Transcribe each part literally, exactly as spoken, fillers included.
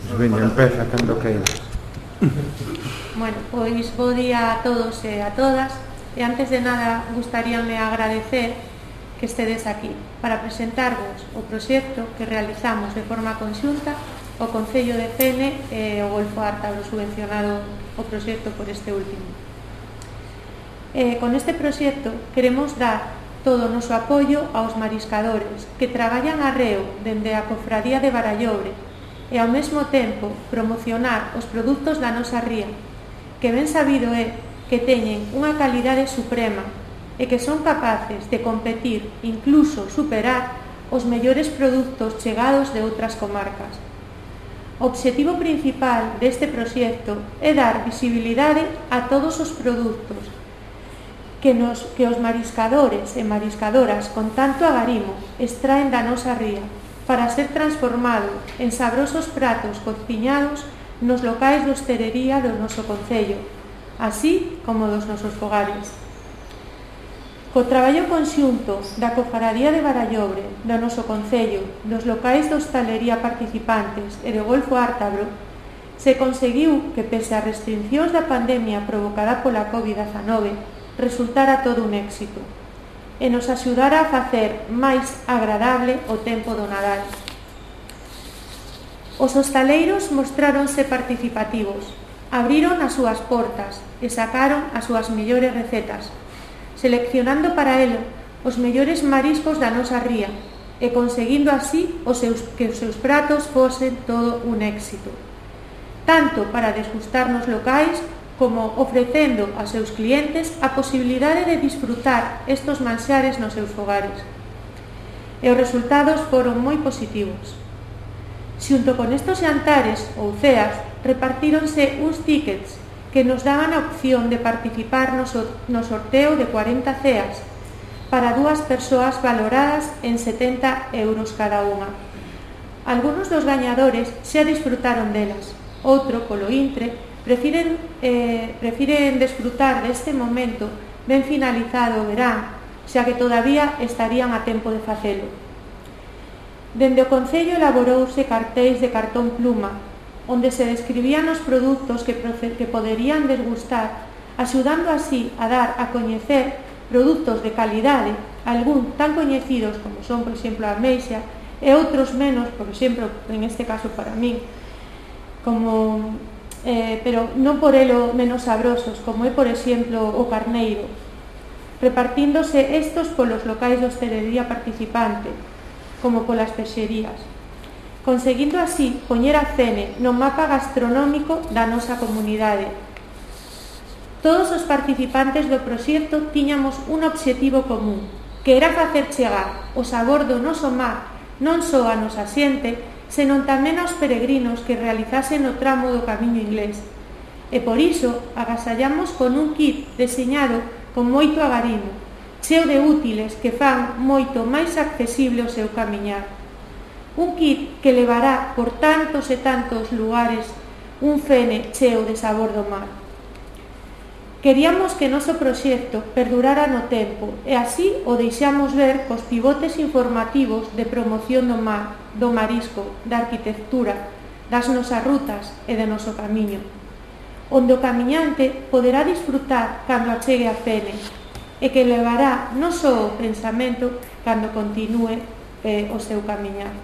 Veña, empeza cando queiras. Bueno, pois bo día a todos e a todas. E antes de nada, gustaríame agradecer que estedes aquí para presentarvos o proxecto que realizamos de forma conxunta o Concello de Fene e o Golfo Ártabro, subvencionado o proxecto por este último. E con este proxecto queremos dar todo o noso apoio aos mariscadores que traballan arreo dende a Cofradía de Barallobre e ao mesmo tempo promocionar os produtos da nosa ría, que ben sabido é que teñen unha calidade suprema e que son capaces de competir, incluso superar, os mellores produtos chegados de outras comarcas. O obxectivo principal deste proxecto é dar visibilidade a todos os produtos que, nos, que os mariscadores e mariscadoras con tanto agarimo extraen da nosa ría para ser transformado en sabrosos pratos cociñados nos locais de hostelería do noso concello, así como dos nosos fogares. Co traballo conxunto da Cofradía de Barallobre, do noso concello, dos locais de hostalería participantes e do Golfo Ártabro, se conseguiu que, pese a restriccións da pandemia provocada pola covid dezañove, resultara todo un éxito e nos axudara a facer máis agradable o tempo do Nadal. Os hostaleiros mostráronse participativos, abriron as súas portas e sacaron as súas mellores recetas, seleccionando para elo os mellores mariscos da nosa ría e conseguindo así os seus, que os seus pratos fosen todo un éxito, tanto para desgustar nos locais como ofrecendo aos seus clientes a posibilidade de disfrutar estos manxares nos seus fogares. E os resultados foron moi positivos. Xunto con estos xantares ou ceas, repartíronse uns tickets que nos daban a opción de participar no, so, no sorteo de cuarenta ceas para dúas persoas valoradas en setenta euros cada unha. Algunos dos gañadores xa disfrutaron delas, outro, polo intre, prefiren, eh, prefiren desfrutar deste momento ben finalizado o verán, xa que todavía estarían a tempo de facelo. Dende o Concello elaborouse cartéis de cartón pluma, onde se describían os produtos que, que poderían desgustar, axudando así a dar a coñecer produtos de calidade, algún tan coñecidos como son, por exemplo, a ameixa, e outros menos, por exemplo, en este caso para min, como, eh, pero non por elo menos sabrosos, como é, por exemplo, o carneiro, repartíndose estos polos locais de hostelería participante, como polas peixerías, conseguindo así poñer a Fene no mapa gastronómico da nosa comunidade. Todos os participantes do proxecto tiñamos un obxectivo común, que era facer chegar o sabor do noso mar non só a nosa xente, senón tamén aos peregrinos que realizasen o tramo do Camiño Inglés. E por iso agasallamos con un kit deseñado con moito agarimo, cheo de útiles que fan moito máis accesible o seu camiñar. Un kit que levará por tantos e tantos lugares un Fene cheo de sabor do mar. Queríamos que noso proxecto perdurara no tempo e así o deixamos ver cos pivotes informativos de promoción do mar, do marisco, da arquitectura, das nosas rutas e de noso camiño, onde o camiñante poderá disfrutar cando achegue a Fene e que levará non só o pensamento cando continúe eh, o seu camiñar.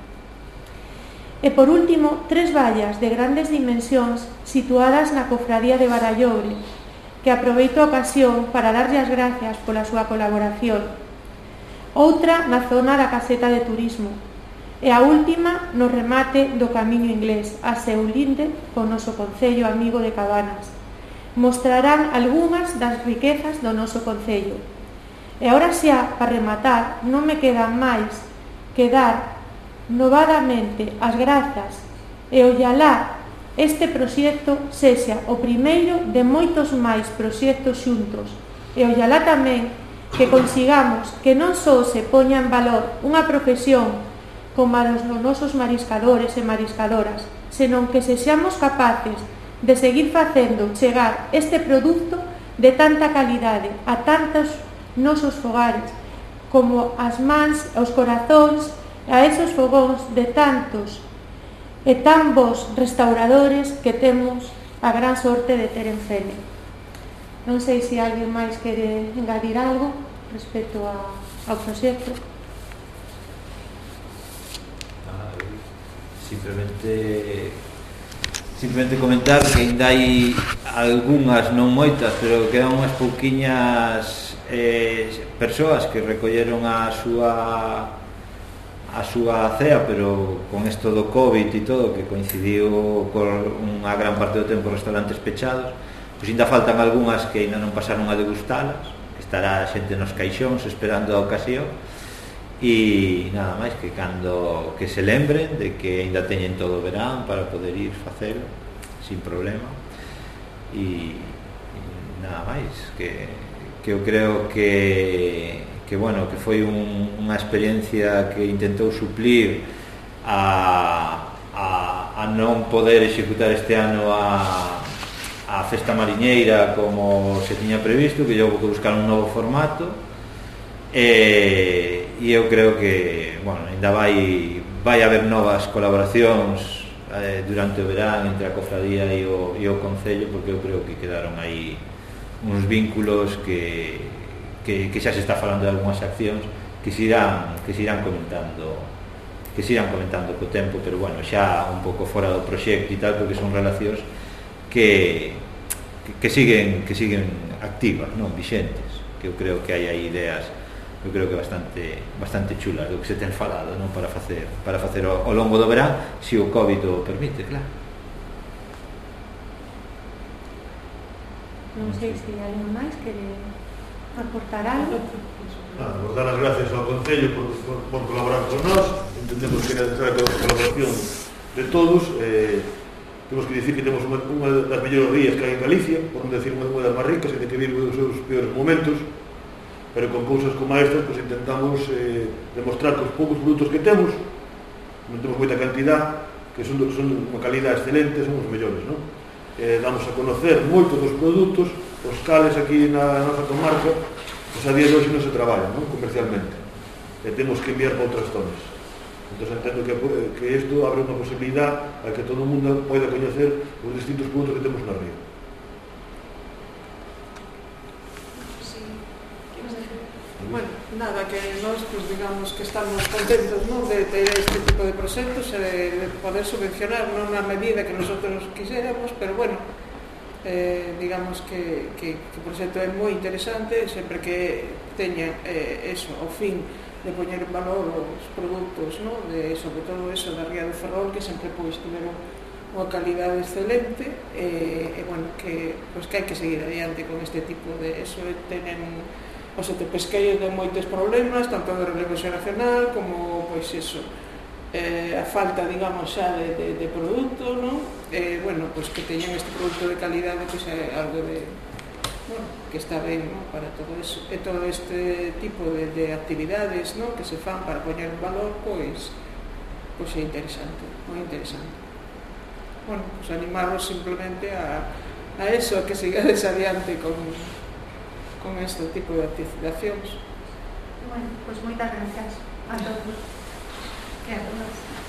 E por último, tres vallas de grandes dimensións situadas na Cofradía de Barallobre, que aproveito a ocasión para darlle as gracias pola súa colaboración. Outra na zona da caseta de turismo e a última no remate do Camiño Inglés, a seu linde co noso concello amigo de Cabanas. Mostrarán algunhas das riquezas do noso concello. E agora xa, para rematar, non me queda máis que dar novadamente as grazas e ollalá este proxecto sexa o primeiro de moitos máis proxectos xuntos e ollalá tamén que consigamos que non só se poña en valor unha profesión como a dos nosos mariscadores e mariscadoras, senón que sexamos capaces de seguir facendo chegar este produto de tanta calidade a tantos nosos fogares como as mans, os corazóns, a esos fogóns de tantos e tan bons restauradores que temos a gran sorte de ter en Fene. Non sei se alguén máis quere engadir algo respecto a, ao proxecto. Ah, simplemente simplemente comentar que ainda hai algunhas, non moitas, pero quedan unhas pouquiñas eh, persoas que recolleron a súa a súa cea, pero con isto do COVID e todo, que coincidiu con unha gran parte do tempo restaurantes pechados, pois ainda faltan algunhas que ainda non pasaron a degustalas, que estará a xente nos caixóns esperando a ocasión, e nada máis que cando que se lembren de que ainda teñen todo o verán para poder ir facelo sin problema, e, e nada máis que, que eu creo que que bueno, que foi un, unha experiencia que intentou suplir a, a, a non poder executar este ano a, a festa mariñeira como se tiña previsto, que houve que buscar un novo formato, e, e eu creo que bueno, ainda vai, vai haber novas colaboracións eh, durante o verán entre a cofradía e o, e o concello, porque eu creo que quedaron aí uns vínculos que Que, que xa se está falando de algunhas accións que se irán, que se irán comentando que se irán comentando co tempo, pero bueno, xa un pouco fora do proxecto e tal, porque son relacións que, que, que siguen que siguen activas, non vixentes, que eu creo que hai aí ideas eu creo que bastante bastante chulas do que se ten falado, non, para facer para facer ao, ao longo do verán, se o COVID o permite, claro. Non sei se hai alguén máis quere aportar algo. Ah, vos dar as gracias ao Concello por, por, por colaborar con nós. Entendemos que é necesaria a colaboración de todos. Eh, temos que dicir que temos unha, unha das mellores rías que hai en Galicia, por non decir unha, unha das máis ricas, que ten que vir os seus peores momentos, pero con cousas como estas pues, intentamos eh, demostrar que os poucos produtos que temos, non temos moita cantidad, que son, son unha calidad excelente, son os mellores, non? Eh, damos a conocer moitos dos produtos, os cales aquí na nosa comarca, pues a día de hoxe non se traballan, non? Comercialmente, e temos que enviar para outras zonas. Entón entendo que, que isto abre unha posibilidad a que todo o mundo poida coñecer os distintos produtos que temos na ría. Sí. Bueno, nada, que nós, pues, digamos que estamos contentos, ¿no?, de ter este tipo de proxectos e de, de poder subvencionar non na medida que nosotros quiséramos, pero bueno, Eh, digamos que, que, que o proxecto é moi interesante, sempre que teña eh, eso, ao fin de poñer en valor os produtos, ¿no?, de, sobre todo eso da Ría de Ferrol, que sempre pois tiveron unha calidade excelente, e, e bueno, que, pues, que hai que seguir adiante con este tipo de eso. Tenen o sector pesqueiro de moitos problemas, tanto de relevo xeracional como, pois eso, Eh, a falta, digamos, xa de, de, de produto, non? Eh, bueno, pois que teñan este produto de calidade, pois é algo de, bueno, que está ben, non?, para todo eso. E todo este tipo de, de actividades, non?, que se fan para poñer en valor, pois, pois é interesante, moi interesante. Bueno, pois animaros simplemente a, a eso, a que sigades adiante con, con este tipo de activacións. Bueno, pois moitas gracias a todos. Yeah,